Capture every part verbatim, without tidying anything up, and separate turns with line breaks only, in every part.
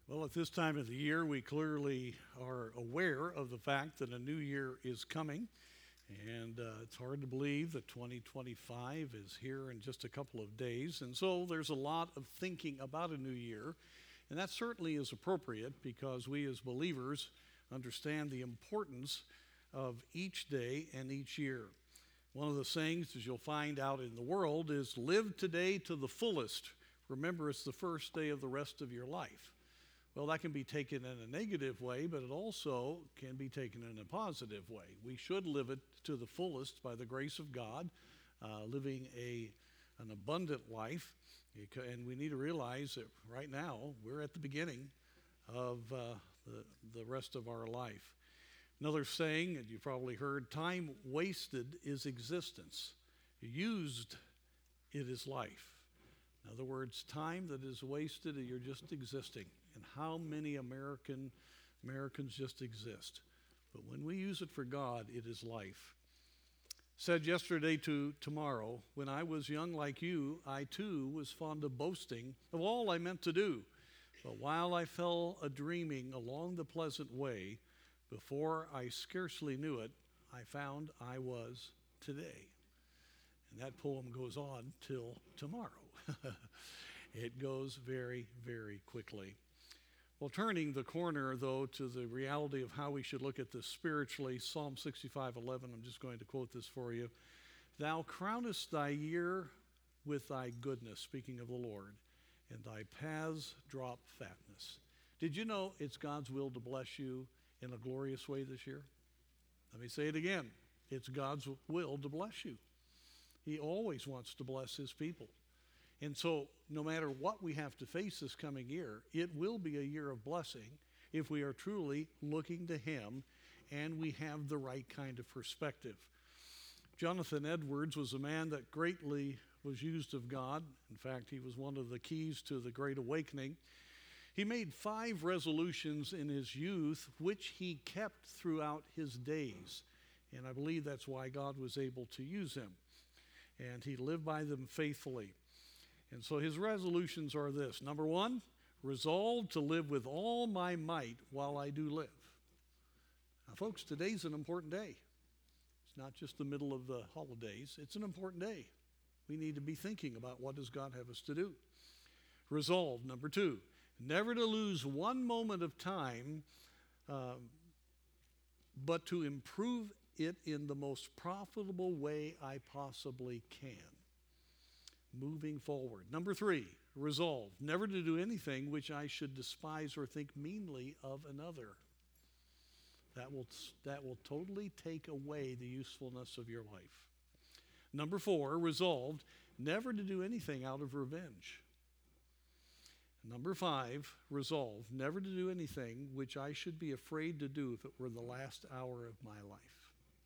Well, at this time of the year, we clearly are aware of the fact that a new year is coming. And uh, it's hard to believe that twenty twenty-five is here in just a couple of days. And so there's a lot of thinking about a new year. And that certainly is appropriate because we as believers understand the importance of each day and each year. One of the sayings, as you'll find out in the world, is live today to the fullest. Remember, it's the first day of the rest of your life. Well, that can be taken in a negative way, but it also can be taken in a positive way. We should live it to the fullest by the grace of God, uh, living a, an abundant life. And we need to realize that right now we're at the beginning of uh, the, the rest of our life. Another saying that you've probably heard, time wasted is existence. Used, it is life. In other words, time that is wasted, you're just existing. And how many American Americans just exist? But when we use it for God, it is life. Said yesterday to tomorrow, when I was young like you, I too was fond of boasting of all I meant to do. But while I fell a dreaming along the pleasant way, before I scarcely knew it, I found I was today. And that poem goes on till tomorrow. It goes very, very quickly. Well, turning the corner, though, to the reality of how we should look at this spiritually, Psalm sixty-five eleven, I'm just going to quote this for you. Thou crownest thy year with thy goodness, speaking of the Lord, and thy paths drop fatness. Did you know it's God's will to bless you in a glorious way this year? Let me say it again. It's God's will to bless you. He always wants to bless his people. And so no matter what we have to face this coming year, it will be a year of blessing if we are truly looking to him and we have the right kind of perspective. Jonathan Edwards was a man that greatly was used of God. In fact, he was one of the keys to the Great Awakening. He made five resolutions in his youth, which he kept throughout his days. And I believe that's why God was able to use him. And he lived by them faithfully. And so his resolutions are this. Number one, resolve to live with all my might while I do live. Now, folks, today's an important day. It's not just the middle of the holidays. It's an important day. We need to be thinking about what does God have us to do. Resolve, number two, never to lose one moment of time, uh, but to improve it in the most profitable way I possibly can. Moving forward. Number three, resolve never to do anything which I should despise or think meanly of another. That will, that will totally take away the usefulness of your life. Number four, resolved never to do anything out of revenge. Number five, resolve never to do anything which I should be afraid to do if it were the last hour of my life.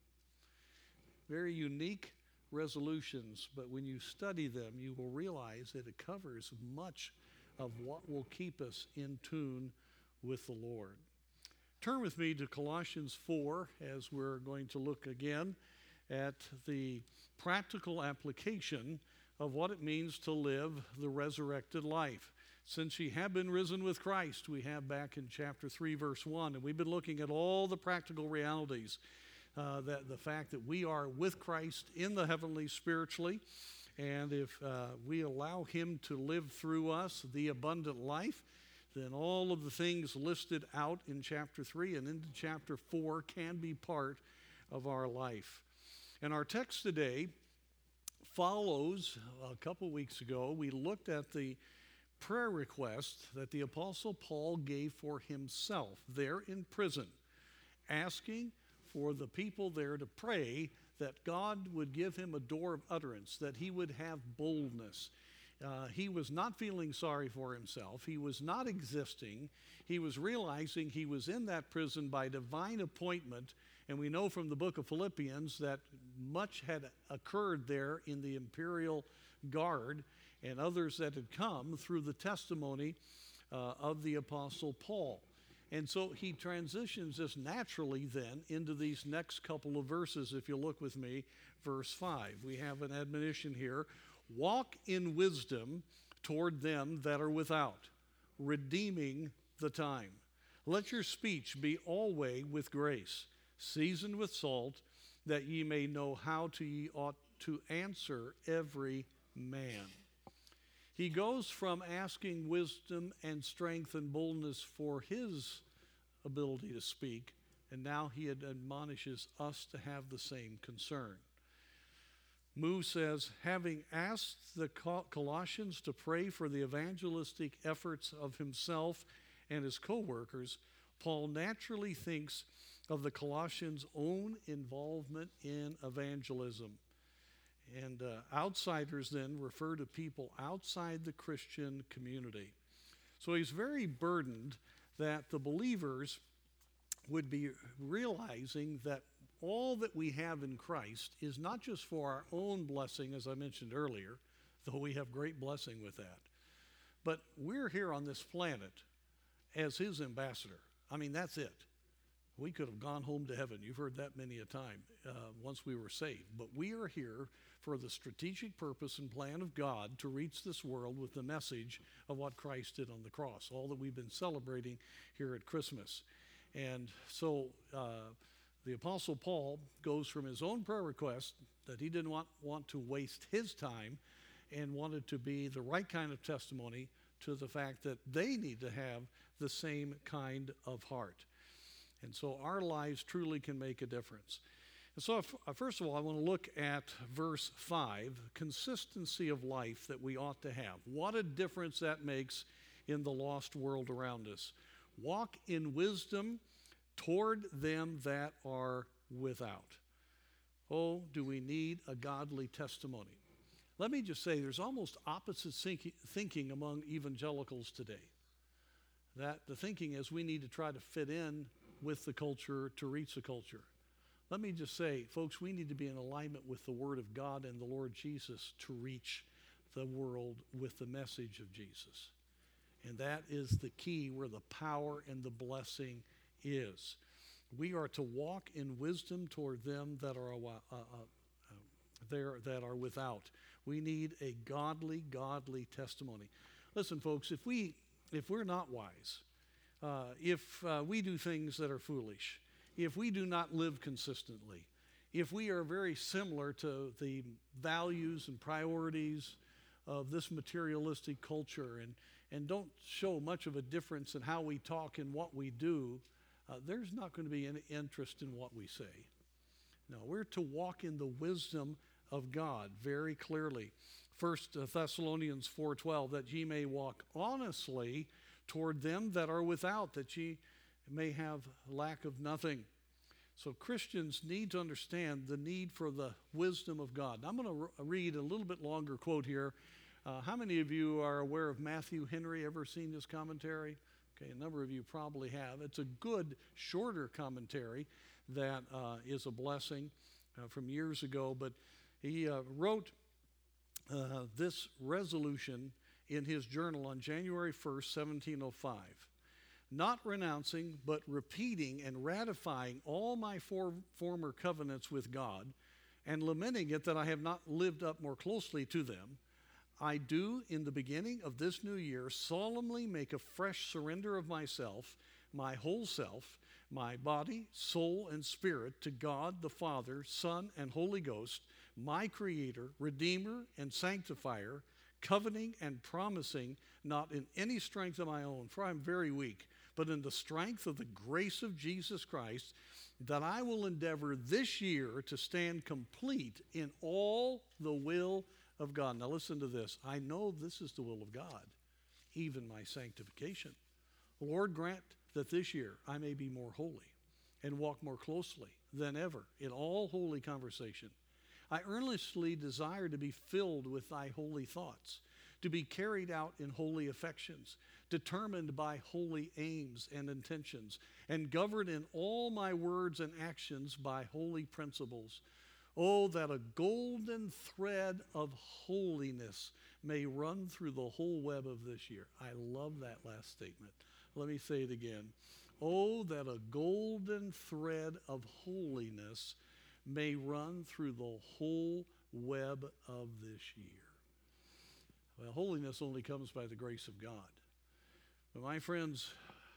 Very unique resolutions, but when you study them, you will realize that it covers much of what will keep us in tune with the Lord. Turn with me to Colossians four as we're going to look again at the practical application of what it means to live the resurrected life. Since ye have been risen with Christ, we have back in chapter three, verse one, and we've been looking at all the practical realities. Uh, that the fact that we are with Christ in the heavenly spiritually, and if uh, we allow him to live through us the abundant life, then all of the things listed out in chapter three and into chapter four can be part of our life. And our text today follows, a couple weeks ago, we looked at the prayer request that the Apostle Paul gave for himself there in prison, asking for the people there to pray that God would give him a door of utterance, that he would have boldness. Uh, he was not feeling sorry for himself. He was not existing. He was realizing he was in that prison by divine appointment. And we know from the book of Philippians that much had occurred there in the imperial guard and others that had come through the testimony uh, of the Apostle Paul. And so he transitions this naturally then into these next couple of verses. If you look with me, verse five, we have an admonition here. Walk in wisdom toward them that are without, redeeming the time. Let your speech be always with grace, seasoned with salt, that ye may know how to ye ought to answer every man. He goes from asking wisdom and strength and boldness for his ability to speak, and now he admonishes us to have the same concern. Moo says, having asked the Colossians to pray for the evangelistic efforts of himself and his co-workers, Paul naturally thinks of the Colossians' own involvement in evangelism. And uh, outsiders then refer to people outside the Christian community. So he's very burdened that the believers would be realizing that all that we have in Christ is not just for our own blessing, as I mentioned earlier, though we have great blessing with that, but we're here on this planet as his ambassador. I mean, that's it. We could have gone home to heaven. You've heard that many a time uh, once we were saved. But we are here for the strategic purpose and plan of God to reach this world with the message of what Christ did on the cross, all that we've been celebrating here at Christmas. And so uh, the Apostle Paul goes from his own prayer request that he didn't want, want to waste his time and wanted to be the right kind of testimony to the fact that they need to have the same kind of heart. And so our lives truly can make a difference. And so if, uh, first of all, I want to look at verse five, consistency of life that we ought to have. What a difference that makes in the lost world around us. Walk in wisdom toward them that are without. Oh, do we need a godly testimony? Let me just say, there's almost opposite thinking among evangelicals today. That the thinking is we need to try to fit in with the culture to reach the culture. Let me just say, folks, we need to be in alignment with the Word of God and the Lord Jesus to reach the world with the message of Jesus. And that is the key where the power and the blessing is. We are to walk in wisdom toward them that are uh, uh, uh, there that are without. We need a godly, godly testimony. Listen, folks, if we if we're not wise, uh, if uh, we do things that are foolish, if we do not live consistently, if we are very similar to the values and priorities of this materialistic culture and and don't show much of a difference in how we talk and what we do, uh, there's not going to be any interest in what we say. No, we're to walk in the wisdom of God very clearly. First Thessalonians four twelve, that ye may walk honestly toward them that are without, that ye may have lack of nothing. So Christians need to understand the need for the wisdom of God. Now, I'm going to re- read a little bit longer quote here. Uh, how many of you are aware of Matthew Henry? Ever seen his commentary? Okay, a number of you probably have. It's a good, shorter commentary that uh, is a blessing uh, from years ago. But he uh, wrote uh, this resolution in his journal on January first, seventeen oh five. Not renouncing, but repeating and ratifying all my for- former covenants with God, and lamenting it that I have not lived up more closely to them, I do, in the beginning of this new year, solemnly make a fresh surrender of myself, my whole self, my body, soul, and spirit to God the Father, Son, and Holy Ghost, my Creator, Redeemer, and Sanctifier, covenanting and promising, not in any strength of my own, for I am very weak, but in the strength of the grace of Jesus Christ, that I will endeavor this year to stand complete in all the will of God. Now listen to this. I know this is the will of God, even my sanctification. Lord, grant that this year I may be more holy and walk more closely than ever in all holy conversation. I earnestly desire to be filled with thy holy thoughts, to be carried out in holy affections, determined by holy aims and intentions, and governed in all my words and actions by holy principles. Oh, that a golden thread of holiness may run through the whole web of this year. I love that last statement. Let me say it again. Oh, that a golden thread of holiness may run through the whole web of this year. Well, holiness only comes by the grace of God. But my friends,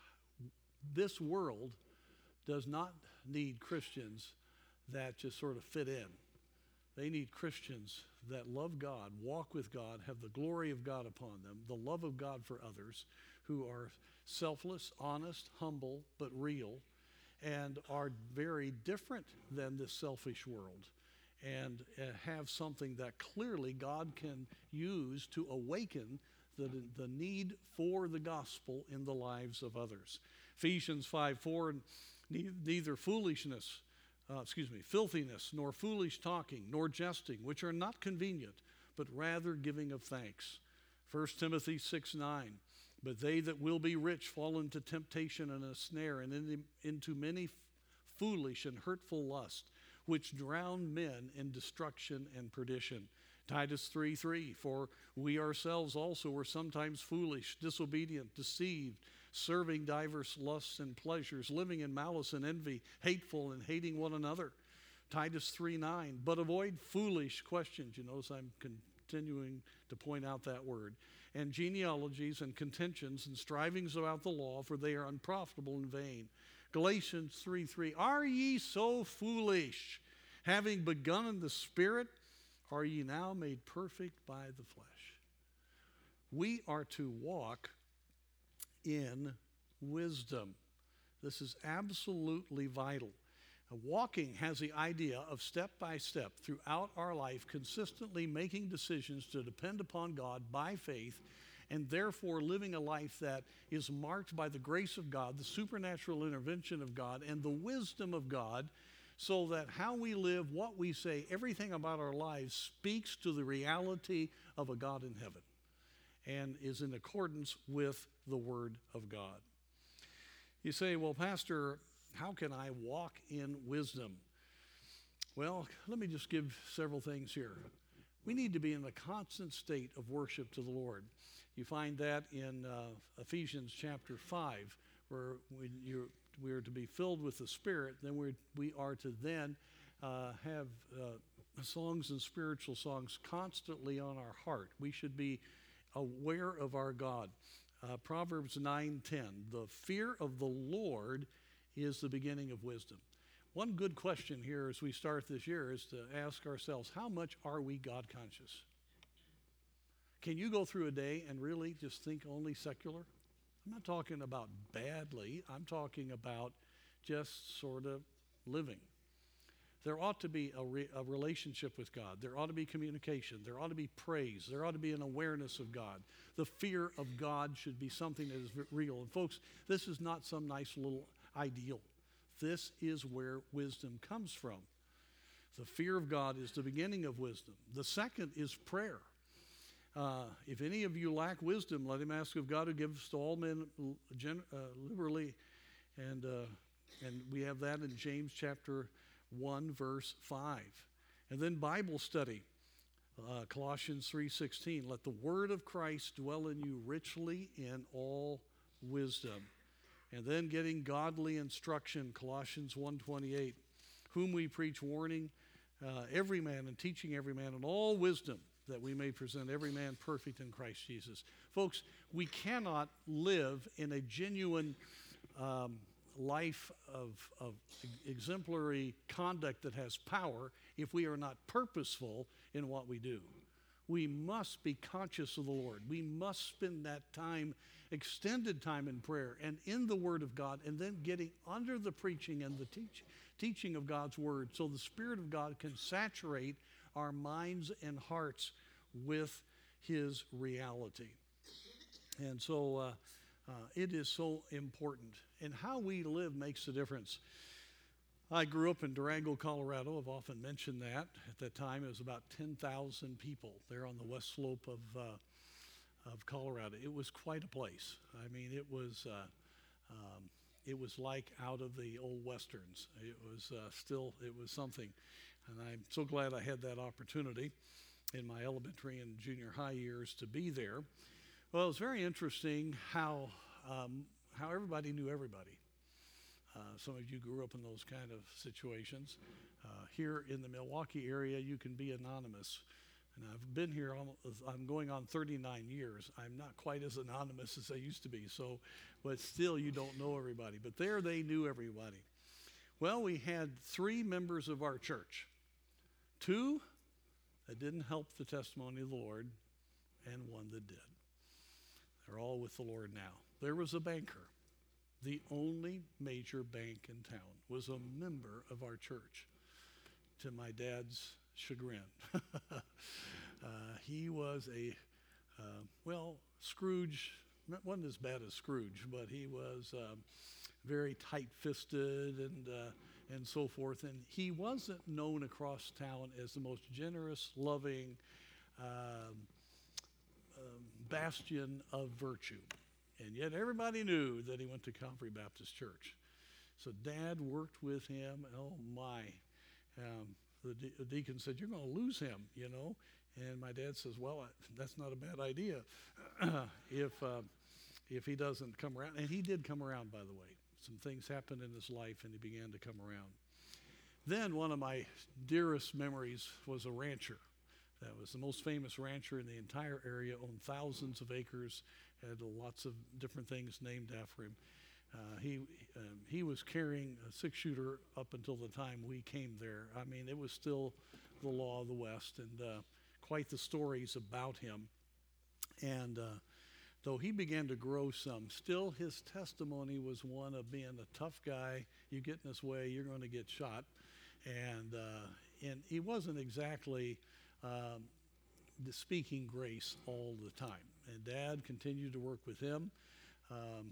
this world does not need Christians that just sort of fit in. They need Christians that love God, walk with God, have the glory of God upon them, the love of God for others, who are selfless, honest, humble, but real, and are very different than this selfish world, and uh, have something that clearly God can use to awaken the, the need for the gospel in the lives of others. Ephesians five four, neither foolishness, uh, excuse me, filthiness, nor foolish talking, nor jesting, which are not convenient, but rather giving of thanks. First Timothy six nine, but they that will be rich fall into temptation and a snare, and in, into many f- foolish and hurtful lust, which drown men in destruction and perdition. Titus three three, for we ourselves also were sometimes foolish, disobedient, deceived, serving diverse lusts and pleasures, living in malice and envy, hateful and hating one another. Titus three nine, but avoid foolish questions. You notice I'm continuing to point out that word. And genealogies and contentions and strivings about the law, for they are unprofitable and vain. Galatians three three, are ye so foolish? Having begun in the Spirit, are ye now made perfect by the flesh? We are to walk in wisdom. This is absolutely vital. Walking has the idea of step by step throughout our life, consistently making decisions to depend upon God by faith, and therefore living a life that is marked by the grace of God, the supernatural intervention of God, and the wisdom of God, so that how we live, what we say, everything about our lives speaks to the reality of a God in heaven and is in accordance with the Word of God. You say, well, Pastor, how can I walk in wisdom? Well, let me just give several things here. We need to be in a constant state of worship to the Lord. You find that in uh, Ephesians chapter five, where when you're, we are to be filled with the Spirit, then we're, we are to then uh, have uh, songs and spiritual songs constantly on our heart. We should be aware of our God. Uh, Proverbs nine ten, the fear of the Lord is the beginning of wisdom. One good question here as we start this year is to ask ourselves, how much are we God conscious? Can you go through a day and really just think only secular? I'm not talking about badly. I'm talking about just sort of living. There ought to be a, re- a relationship with God. There ought to be communication. There ought to be praise. There ought to be an awareness of God. The fear of God should be something that is real. And folks, this is not some nice little ideal. This is where wisdom comes from. The fear of God is the beginning of wisdom. The second is prayer. Uh, if any of you lack wisdom, let him ask of God, who gives to all men gen- uh, liberally. And, uh, and we have that in James chapter one, verse five. And then Bible study. Uh, Colossians three sixteen, let the word of Christ dwell in you richly in all wisdom. And then getting godly instruction, Colossians one twenty-eight, whom we preach, warning uh, every man and teaching every man in all wisdom, that we may present every man perfect in Christ Jesus. Folks, we cannot live in a genuine um, life of, of exemplary conduct that has power if we are not purposeful in what we do. We must be conscious of the Lord. We must spend that time, extended time in prayer and in the Word of God, and then getting under the preaching and the teach, teaching of God's Word, so the Spirit of God can saturate our minds and hearts with His reality. And so uh, uh, it is so important. And how we live makes a difference. I grew up in Durango, Colorado. I've often mentioned that. At that time, it was about ten thousand people there on the west slope of uh, of Colorado. It was quite a place. I mean, it was uh, um, it was like out of the old westerns. It was uh, still, it was something. And I'm so glad I had that opportunity in my elementary and junior high years to be there. Well, it was very interesting how um, how everybody knew everybody. Uh, some of you grew up in those kind of situations. Uh, here in the Milwaukee area, you can be anonymous. And I've been here, almost, I'm going on thirty-nine years. I'm not quite as anonymous as I used to be, so, but still you don't know everybody. But there they knew everybody. Well, we had three members of our church. Two that didn't help the testimony of the Lord, and one that did. They're all with the Lord now. There was a banker. The only major bank in town was a member of our church, to my dad's chagrin. uh, he was a, uh, well, Scrooge, wasn't as bad as Scrooge, but he was um, very tight-fisted and uh, and so forth. And he wasn't known across town as the most generous, loving um, um, bastion of virtue. And yet everybody knew that he went to Calvary Baptist Church. So Dad worked with him. Oh, my. Um, the, de- the deacon said, you're going to lose him, you know. And my dad says, well, I, that's not a bad idea if, uh, if he doesn't come around. And he did come around, by the way. Some things happened in his life, and he began to come around. Then one of my dearest memories was a rancher. That was the most famous rancher in the entire area, owned thousands of acres, had lots of different things named after him. Uh, he um, he was carrying a six-shooter up until the time we came there. I mean, it was still the law of the West, and uh, quite the stories about him. And uh, though he began to grow some, still his testimony was one of being a tough guy. You get in his way, you're going to get shot. And uh, and he wasn't exactly um, the speaking grace all the time. And Dad continued to work with him. Um,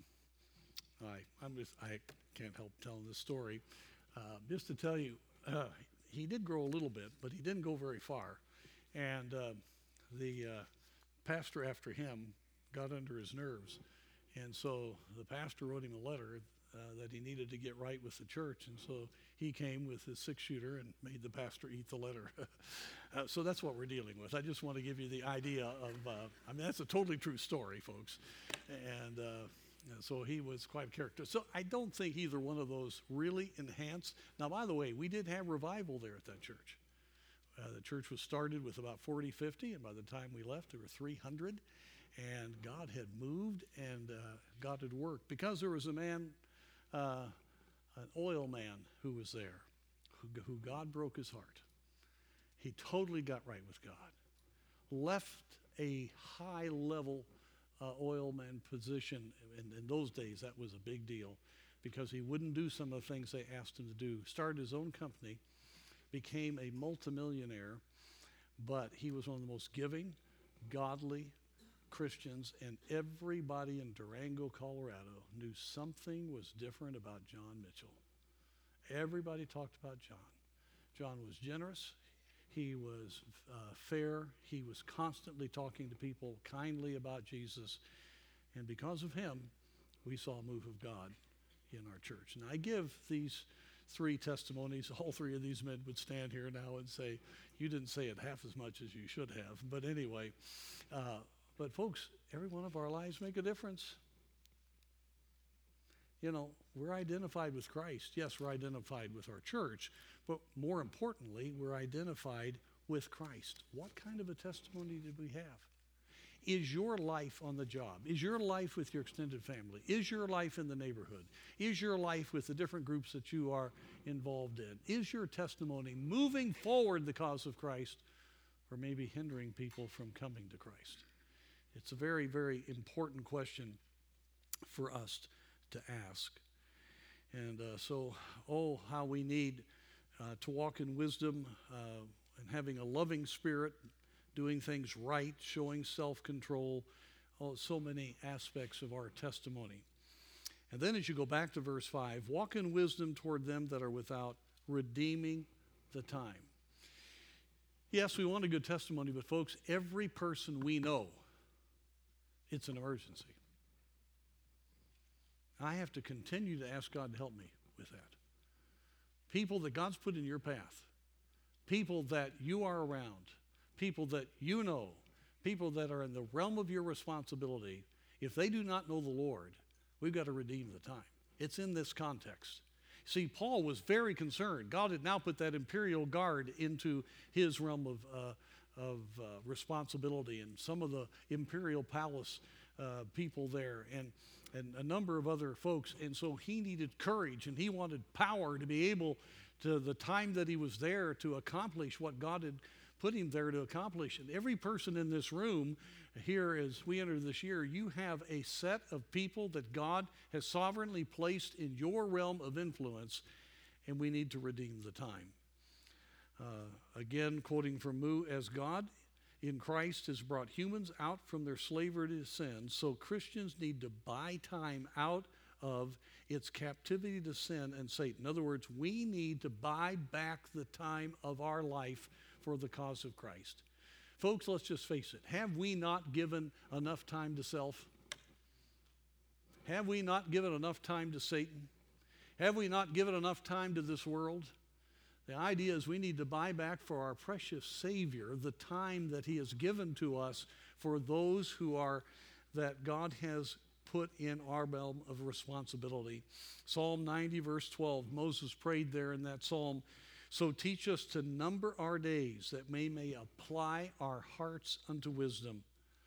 I I'm just I can't help telling this story. Uh, just to tell you, uh, he did grow a little bit, but he didn't go very far. And uh, the uh, pastor after him got under his nerves, and so the pastor wrote him a letter uh, that he needed to get right with the church, and so he came with his six-shooter and made the pastor eat the letter. uh, so that's what we're dealing with. I just want to give you the idea of, uh, I mean, that's a totally true story, folks, and uh, so he was quite a character. So I don't think either one of those really enhanced. Now, by the way, we did have revival there at that church. Uh, the church was started with about forty, fifty, and by the time we left, there were three hundred. And God had moved, and uh, God had worked. Because there was a man, uh, an oil man who was there, who, who God broke his heart. He totally got right with God. Left a high-level uh, oil man position. In, in those days, that was a big deal, because he wouldn't do some of the things they asked him to do. Started his own company, became a multimillionaire, but he was one of the most giving, godly Christians, and everybody in Durango, Colorado knew something was different about John Mitchell. Everybody talked about John. John was generous. He was uh, fair. He was constantly talking to people kindly about Jesus. And because of him, we saw a move of God in our church. And I give these three testimonies. All three of these men would stand here now and say, you didn't say it half as much as you should have. But anyway, uh, But folks, every one of our lives make a difference. You know, we're identified with Christ. Yes, we're identified with our church, but more importantly, we're identified with Christ. What kind of a testimony did we have? Is your life on the job? Is your life with your extended family? Is your life in the neighborhood? Is your life with the different groups that you are involved in? Is your testimony moving forward the cause of Christ, or maybe hindering people from coming to Christ? It's a very, very important question for us to ask. And uh, so, oh, how we need uh, to walk in wisdom uh, and having a loving spirit, doing things right, showing self-control, oh, so many aspects of our testimony. And then as you go back to verse five, walk in wisdom toward them that are without, redeeming the time. Yes, we want a good testimony, but folks, every person we know, it's an emergency. I have to continue to ask God to help me with that. People that God's put in your path, people that you are around, people that you know, people that are in the realm of your responsibility, if they do not know the Lord, we've got to redeem the time. It's in this context. See, Paul was very concerned. God had now put that imperial guard into his realm of, uh, of uh, responsibility, and some of the imperial palace uh, people there, and and a number of other folks. And so he needed courage, and he wanted power to be able to, the time that he was there, to accomplish what God had put him there to accomplish. And every person in this room here, as we enter this year, you have a set of people that God has sovereignly placed in your realm of influence, and we need to redeem the time. Uh, again, quoting from Moo, as God in Christ has brought humans out from their slavery to sin, so Christians need to buy time out of its captivity to sin and Satan. In other words, we need to buy back the time of our life for the cause of Christ. Folks, let's just face it. Have we not given enough time to self? Have we not given enough time to Satan? Have we not given enough time to this world? The idea is we need to buy back for our precious Savior the time that he has given to us for those who are, that God has put in our realm of responsibility. Psalm ninety, verse twelve, Moses prayed there in that psalm, so teach us to number our days that we may apply our hearts unto wisdom.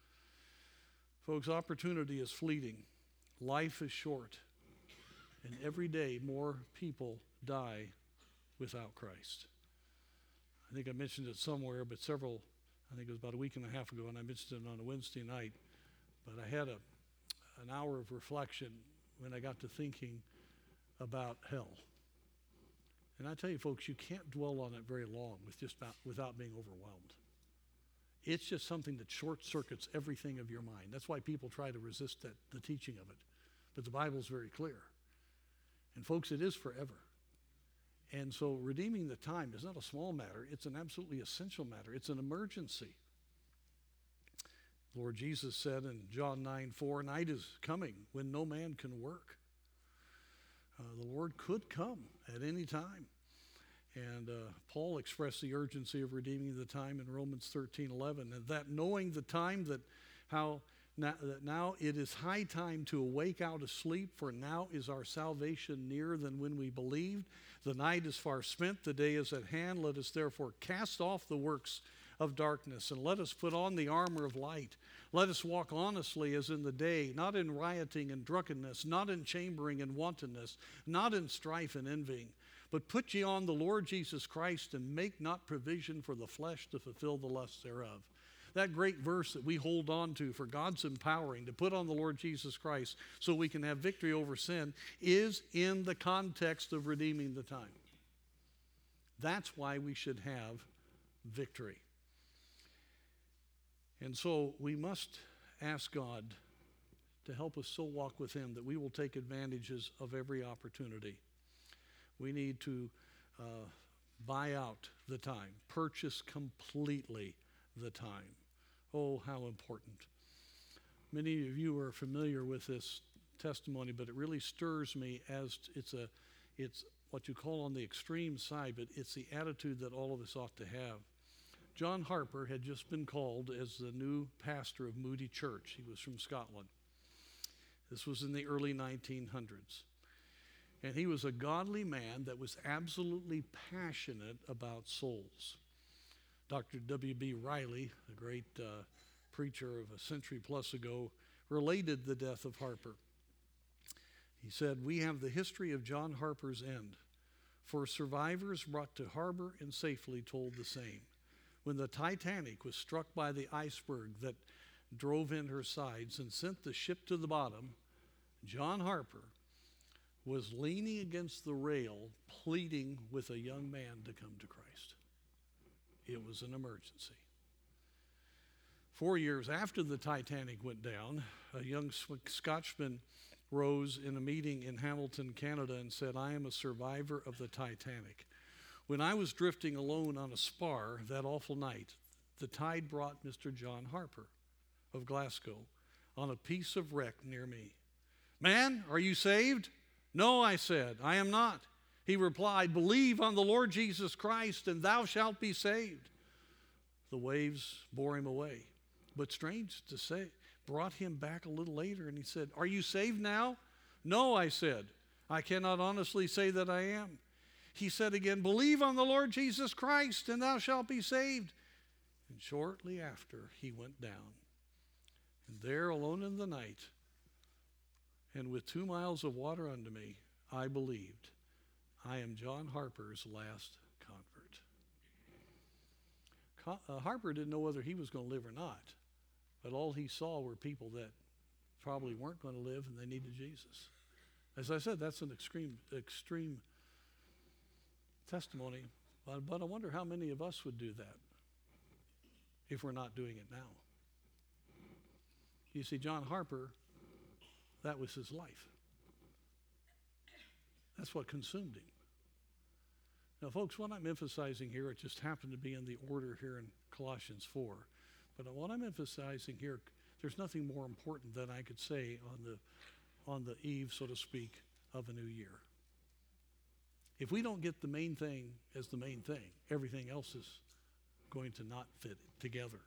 Folks, opportunity is fleeting. Life is short. And every day more people die without Christ. I think I mentioned it somewhere, but several, I think it was about a week and a half ago, and I mentioned it on a Wednesday night, but I had a, an hour of reflection when I got to thinking about hell. And I tell you, folks, you can't dwell on it very long with just about, without being overwhelmed. It's just something that short circuits everything of your mind. That's why people try to resist that, the teaching of it. But the Bible's very clear. And folks, it is forever. And so redeeming the time is not a small matter. It's an absolutely essential matter. It's an emergency. Lord Jesus said in John nine four, night is coming when no man can work. Uh, the Lord could come at any time. And uh, Paul expressed the urgency of redeeming the time in Romans thirteen eleven, and that knowing the time that how now, that now it is high time to awake out of sleep, for now is our salvation nearer than when we believed. The night is far spent, the day is at hand. Let us therefore cast off the works of darkness, and let us put on the armor of light. Let us walk honestly as in the day, not in rioting and drunkenness, not in chambering and wantonness, not in strife and envying. But put ye on the Lord Jesus Christ, and make not provision for the flesh to fulfill the lusts thereof. That great verse that we hold on to for God's empowering to put on the Lord Jesus Christ so we can have victory over sin is in the context of redeeming the time. That's why we should have victory. And so we must ask God to help us so walk with him that we will take advantages of every opportunity. We need to uh, buy out the time, purchase completely the time. Oh, how important. Many of you are familiar with this testimony, but it really stirs me as it's a, it's what you call on the extreme side, but it's the attitude that all of us ought to have. John Harper had just been called as the new pastor of Moody Church. He was from Scotland. This was in the early nineteen hundreds. And he was a godly man that was absolutely passionate about souls. Doctor W B Riley, the great uh, preacher of a century plus ago, related the death of Harper. He said, we have the history of John Harper's end, for survivors brought to harbor and safely told the same. When the Titanic was struck by the iceberg that drove in her sides and sent the ship to the bottom, John Harper was leaning against the rail, pleading with a young man to come to Christ. It was an emergency. Four years after the Titanic went down, a young Scotchman rose in a meeting in Hamilton, Canada, and said, I am a survivor of the Titanic. When I was drifting alone on a spar that awful night, the tide brought Mister John Harper of Glasgow on a piece of wreck near me. Man, are you saved? No, I said, I am not. He replied, believe on the Lord Jesus Christ, and thou shalt be saved. The waves bore him away. But strange to say, brought him back a little later, and he said, are you saved now? No, I said, I cannot honestly say that I am. He said again, believe on the Lord Jesus Christ, and thou shalt be saved. And shortly after, he went down. And there, alone in the night, and with two miles of water under me, I believed, I am John Harper's last convert. Co- uh, Harper didn't know whether he was going to live or not, but all he saw were people that probably weren't going to live and they needed Jesus. As I said, that's an extreme, extreme testimony, but, but I wonder how many of us would do that if we're not doing it now. You see, John Harper, that was his life. That's what consumed him. Now, folks, what I'm emphasizing here, it just happened to be in the order here in Colossians four. But what I'm emphasizing here, there's nothing more important than I could say on the, on the eve, so to speak, of a new year. If we don't get the main thing as the main thing, everything else is going to not fit together.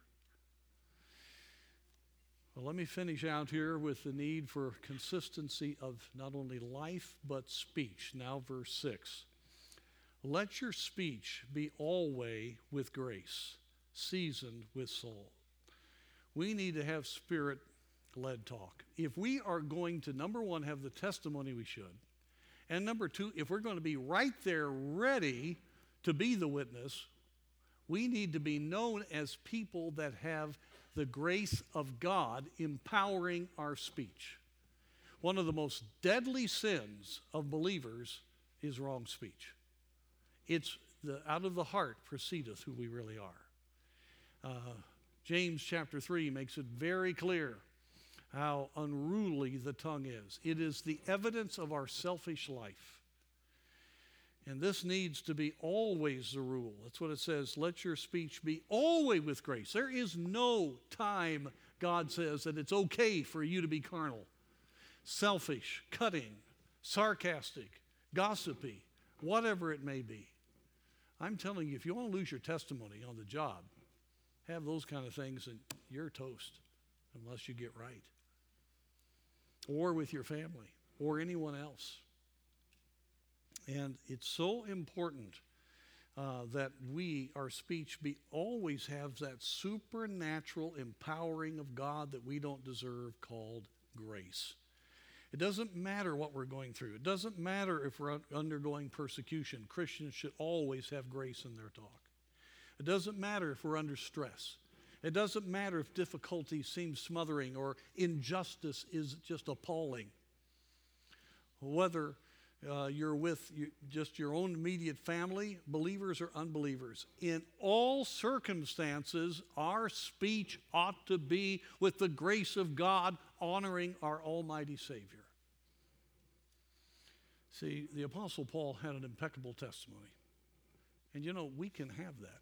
Well, let me finish out here with the need for consistency of not only life but speech. Now, verse six. Let your speech be always with grace, seasoned with salt. We need to have spirit-led talk. If we are going to, number one, have the testimony we should, and number two, if we're going to be right there ready to be the witness, we need to be known as people that have the grace of God empowering our speech. One of the most deadly sins of believers is wrong speech. It's the out of the heart proceedeth who we really are. Uh, James chapter three makes it very clear how unruly the tongue is. It is the evidence of our selfish life. And this needs to be always the rule. That's what it says. Let your speech be always with grace. There is no time, God says, that it's okay for you to be carnal, selfish, cutting, sarcastic, gossipy, whatever it may be. I'm telling you, if you want to lose your testimony on the job, have those kind of things and you're toast unless you get right. Or with your family or anyone else. And it's so important uh, that we, our speech, be always have that supernatural empowering of God that we don't deserve called grace. It doesn't matter what we're going through. It doesn't matter if we're undergoing persecution. Christians should always have grace in their talk. It doesn't matter if we're under stress. It doesn't matter if difficulty seems smothering or injustice is just appalling. Whether uh, you're with you, just your own immediate family, believers or unbelievers, in all circumstances, our speech ought to be with the grace of God, honoring our Almighty Savior. See, the Apostle Paul had an impeccable testimony. And you know, we can have that.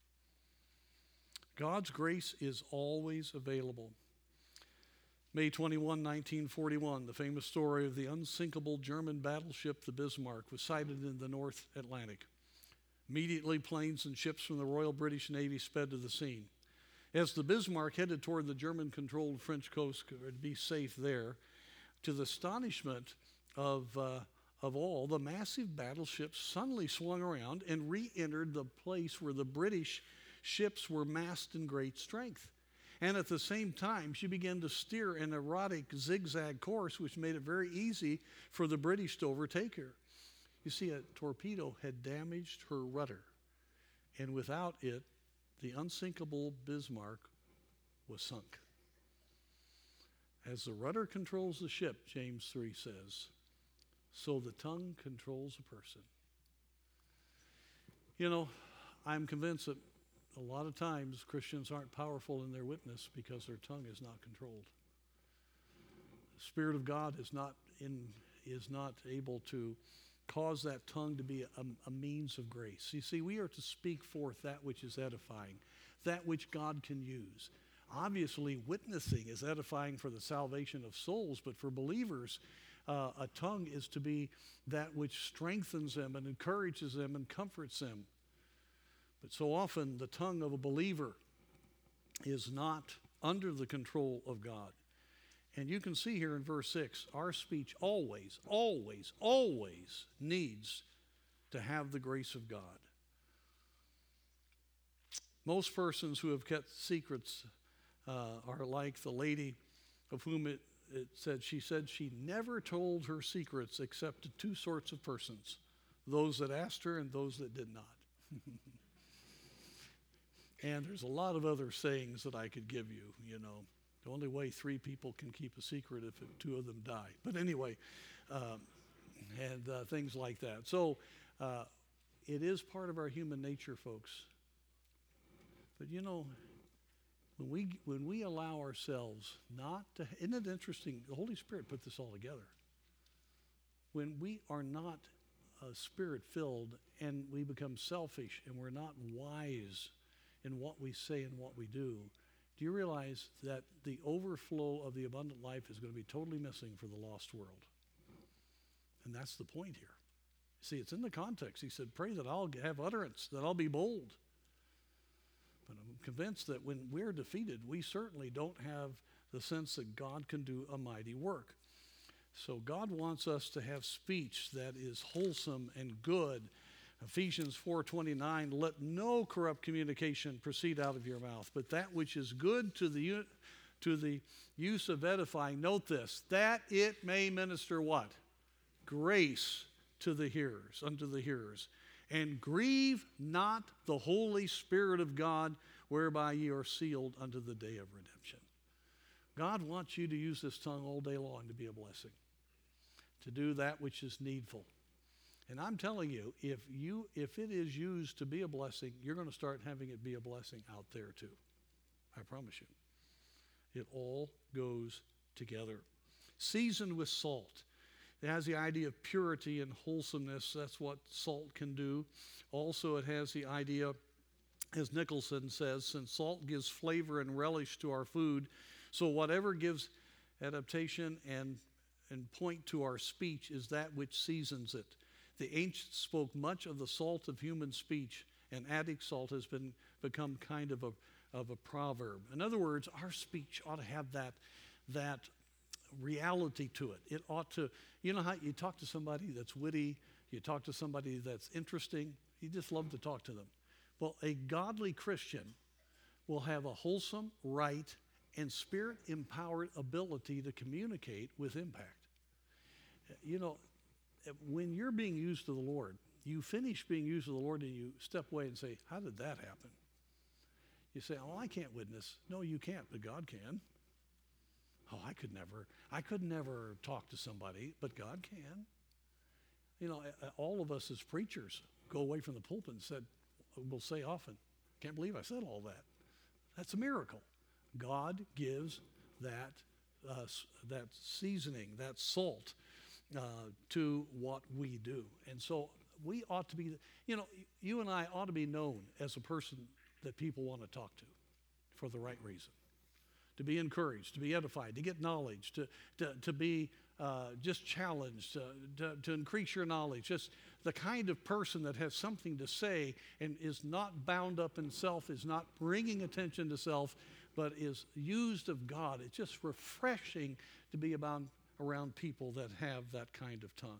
God's grace is always available. May twenty-first, nineteen forty-one, the famous story of the unsinkable German battleship, the Bismarck, was sighted in the North Atlantic. Immediately, planes and ships from the Royal British Navy sped to the scene. As the Bismarck headed toward the German-controlled French coast to be safe there, to the astonishment of, uh, of all, the massive battleship suddenly swung around and re-entered the place where the British ships were massed in great strength. And at the same time, she began to steer an erratic zigzag course, which made it very easy for the British to overtake her. You see, a torpedo had damaged her rudder, and without it, the unsinkable Bismarck was sunk. As the rudder controls the ship, James three says, so the tongue controls a person. You know, I'm convinced that a lot of times Christians aren't powerful in their witness because their tongue is not controlled. The Spirit of God is not in is not able to cause that tongue to be a, a means of grace. You see, we are to speak forth that which is edifying, that which God can use. Obviously, witnessing is edifying for the salvation of souls, but for believers, uh, a tongue is to be that which strengthens them and encourages them and comforts them. But so often the tongue of a believer is not under the control of God. And you can see here in verse six, our speech always, always, always needs to have the grace of God. Most persons who have kept secrets uh, are like the lady of whom it, it said, she said she never told her secrets except to two sorts of persons, those that asked her and those that did not. And there's a lot of other sayings that I could give you, you know. The only way three people can keep a secret if two of them die. But anyway, um, and uh, things like that. So uh, it is part of our human nature, folks. But you know, when we when we allow ourselves not to, isn't it interesting? The Holy Spirit put this all together. When we are not uh, spirit-filled and we become selfish and we're not wise in what we say and what we do, do you realize that the overflow of the abundant life is going to be totally missing for the lost world? And that's the point here. See, it's in the context. He said, pray that I'll have utterance, that I'll be bold. But I'm convinced that when we're defeated, we certainly don't have the sense that God can do a mighty work. So God wants us to have speech that is wholesome and good. Ephesians four twenty-nine, let no corrupt communication proceed out of your mouth, but that which is good to the, to the use of edifying, note this, that it may minister what? Grace to the hearers, unto the hearers. And grieve not the Holy Spirit of God, whereby ye are sealed unto the day of redemption. God wants you to use this tongue all day long to be a blessing, to do that which is needful. And I'm telling you, if you if it is used to be a blessing, you're going to start having it be a blessing out there too. I promise you. It all goes together. Seasoned with salt. It has the idea of purity and wholesomeness. That's what salt can do. Also, it has the idea, as Nicholson says, since salt gives flavor and relish to our food, so whatever gives adaptation and, and point to our speech is that which seasons it. The ancients spoke much of the salt of human speech, and Attic salt has been become kind of a, of a proverb. In other words, our speech ought to have that, that reality to it. It ought to, you know how you talk to somebody that's witty, you talk to somebody that's interesting, you just love to talk to them. Well, a godly Christian will have a wholesome, right, and spirit-empowered ability to communicate with impact. You know, when you're being used to the Lord, you finish being used to the Lord and you step away and say, how did that happen? You say, oh, I can't witness. No, you can't, but God can. Oh, I could never, I could never talk to somebody, but God can. You know, all of us as preachers go away from the pulpit and said, we'll say often, can't believe I said all that. That's a miracle. God gives that, uh, that seasoning, that salt uh, to what we do. And so we ought to be, you know, you and I ought to be known as a person that people want to talk to for the right reason. To be encouraged, to be edified, to get knowledge, to, to, to be uh, just challenged, uh, to, to increase your knowledge. Just the kind of person that has something to say and is not bound up in self, is not bringing attention to self, but is used of God. It's just refreshing to be about, around people that have that kind of tongue.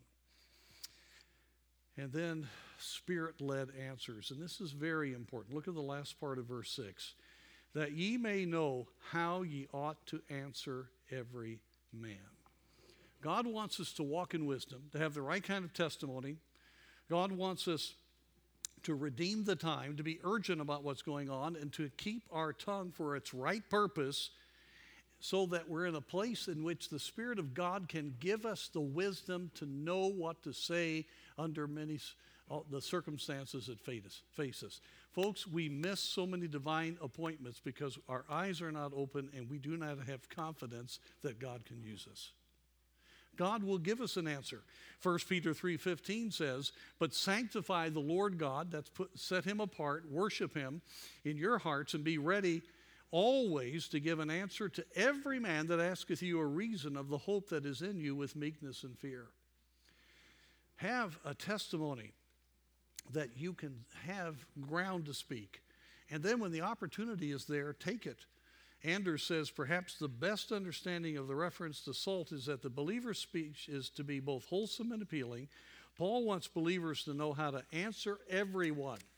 And then spirit-led answers. And this is very important. Look at the last part of verse six. That ye may know how ye ought to answer every man. God wants us to walk in wisdom, to have the right kind of testimony. God wants us to redeem the time, to be urgent about what's going on, and to keep our tongue for its right purpose, so that we're in a place in which the Spirit of God can give us the wisdom to know what to say under many uh, the circumstances that face us. Folks, we miss so many divine appointments because our eyes are not open and we do not have confidence that God can use us. God will give us an answer. First Peter three fifteen says, but sanctify the Lord God, that's put, set him apart, worship him in your hearts, and be ready always to give an answer to every man that asketh you a reason of the hope that is in you with meekness and fear. Have a testimony that you can have ground to speak. And then when the opportunity is there, take it. Anders says, perhaps the best understanding of the reference to salt is that the believer's speech is to be both wholesome and appealing. Paul wants believers to know how to answer everyone.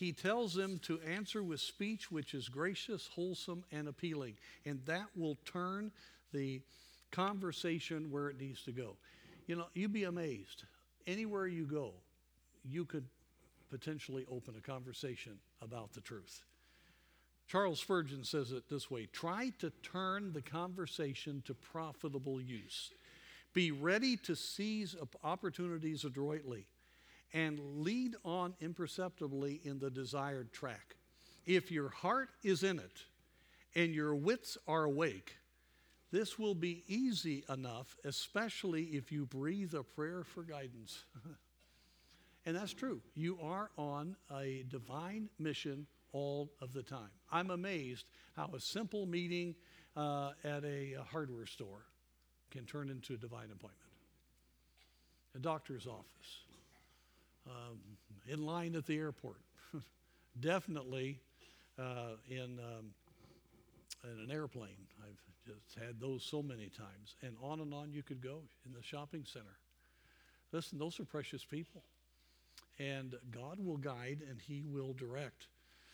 He tells them to answer with speech which is gracious, wholesome, and appealing. And that will turn the conversation where it needs to go. You know, you'd be amazed. Anywhere you go, you could potentially open a conversation about the truth. Charles Spurgeon says it this way: try to turn the conversation to profitable use. Be ready to seize opportunities adroitly and lead on imperceptibly in the desired track. If your heart is in it and your wits are awake, this will be easy enough, especially if you breathe a prayer for guidance. And that's true. You are on a divine mission all of the time. I'm amazed how a simple meeting uh, at a, a hardware store can turn into a divine appointment. A doctor's office, um, in line at the airport, definitely uh, in, um, in an airplane. I've just had those so many times. And on and on you could go in the shopping center. Listen, those are precious people. And God will guide and He will direct.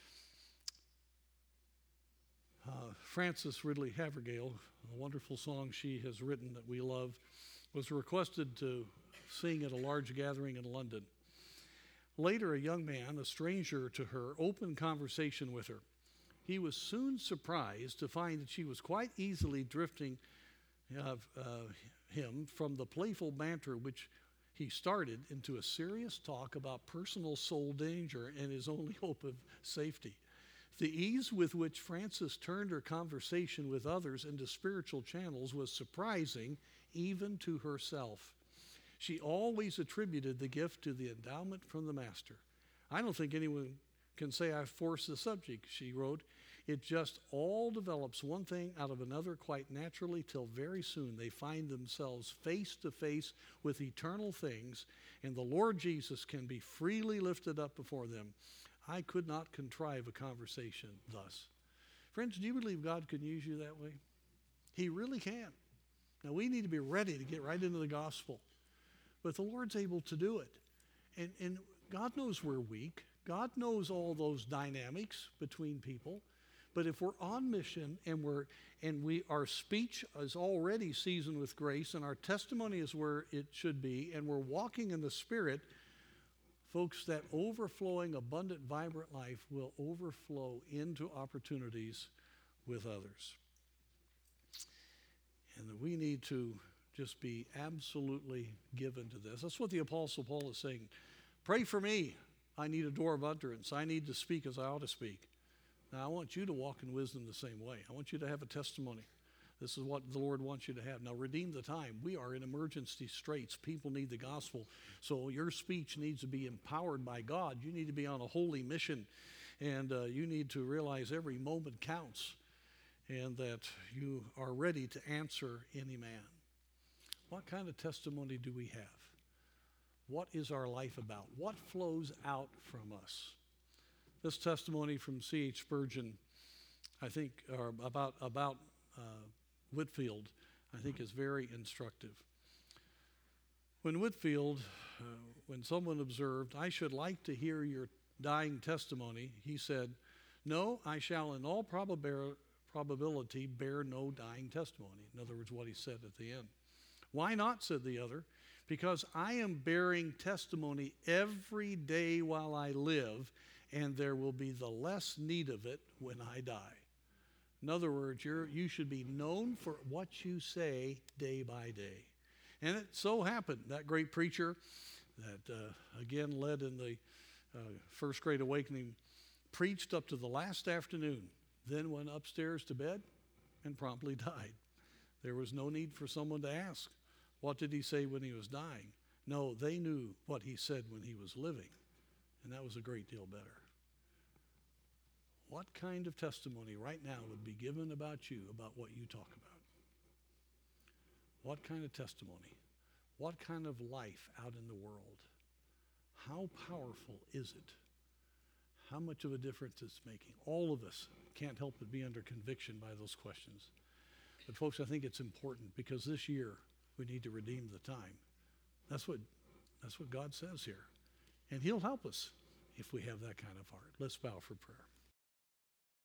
Uh, Frances Ridley Havergale, a wonderful song she has written that we love, was requested to sing at a large gathering in London. Later, a young man, a stranger to her, opened conversation with her. He was soon surprised to find that she was quite easily drifting uh, uh, him from the playful banter which he started into a serious talk about personal soul danger and his only hope of safety. The ease with which Frances turned her conversation with others into spiritual channels was surprising even to herself. She always attributed the gift to the endowment from the Master. I don't think anyone can say I forced the subject, she wrote. It just all develops one thing out of another quite naturally till very soon they find themselves face to face with eternal things and the Lord Jesus can be freely lifted up before them. I could not contrive a conversation thus. Friends, do you believe God can use you that way? He really can. Now we need to be ready to get right into the gospel. But the Lord's able to do it. And, and God knows we're weak. God knows all those dynamics between people. But if we're on mission and we're and we our speech is already seasoned with grace and our testimony is where it should be and we're walking in the Spirit, folks, that overflowing, abundant, vibrant life will overflow into opportunities with others. And that we need to just be absolutely given to this. That's what the Apostle Paul is saying. Pray for me. I need a door of utterance. I need to speak as I ought to speak. Now, I want you to walk in wisdom the same way. I want you to have a testimony. This is what the Lord wants you to have. Now, redeem the time. We are in emergency straits. People need the gospel. So your speech needs to be empowered by God. You need to be on a holy mission. And uh, you need to realize every moment counts. And that you are ready to answer any man. What kind of testimony do we have? What is our life about? What flows out from us? This testimony from C H Spurgeon, I think, or about, about uh, Whitefield, I think is very instructive. When Whitefield, uh, when someone observed, I should like to hear your dying testimony, he said, no, I shall in all probabil- probability bear no dying testimony. In other words, what he said at the end. Why not, said the other, because I am bearing testimony every day while I live, and there will be the less need of it when I die. In other words, you're, you should be known for what you say day by day. And it so happened, that great preacher that, uh, again, led in the uh, First Great Awakening, preached up to the last afternoon, then went upstairs to bed and promptly died. There was no need for someone to ask, what did he say when he was dying? No, they knew what he said when he was living, and that was a great deal better. What kind of testimony right now would be given about you about what you talk about? What kind of testimony? What kind of life out in the world? How powerful is it? How much of a difference it's making? All of us can't help but be under conviction by those questions. But folks, I think it's important because this year we need to redeem the time. That's what, that's what God says here. And He'll help us. if we have that kind of heart. Let's bow for prayer.